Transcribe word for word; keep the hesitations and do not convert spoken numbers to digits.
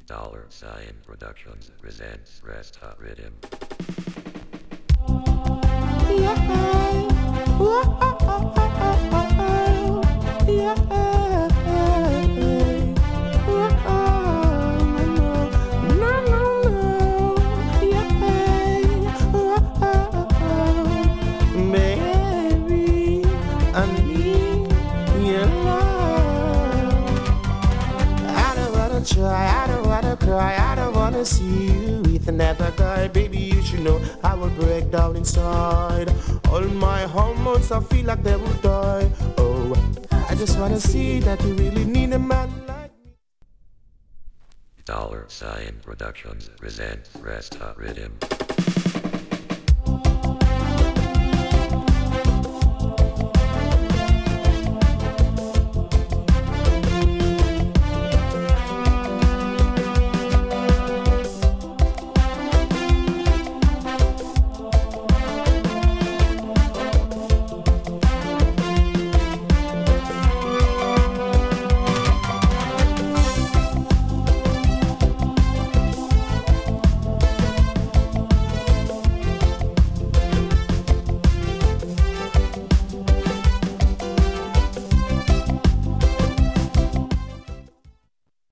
Dollar Sign Productions presents Resta Rhythm. Baby, I need your love. I don't wanna try, I don't wanna cry, I don't wanna see you with another guy. Baby, you should know I will break down inside. All my hormones, I feel like they will die. Oh, I just wanna see that you really need a man like me. Dollar Sign Productions presents Resta Rhythm.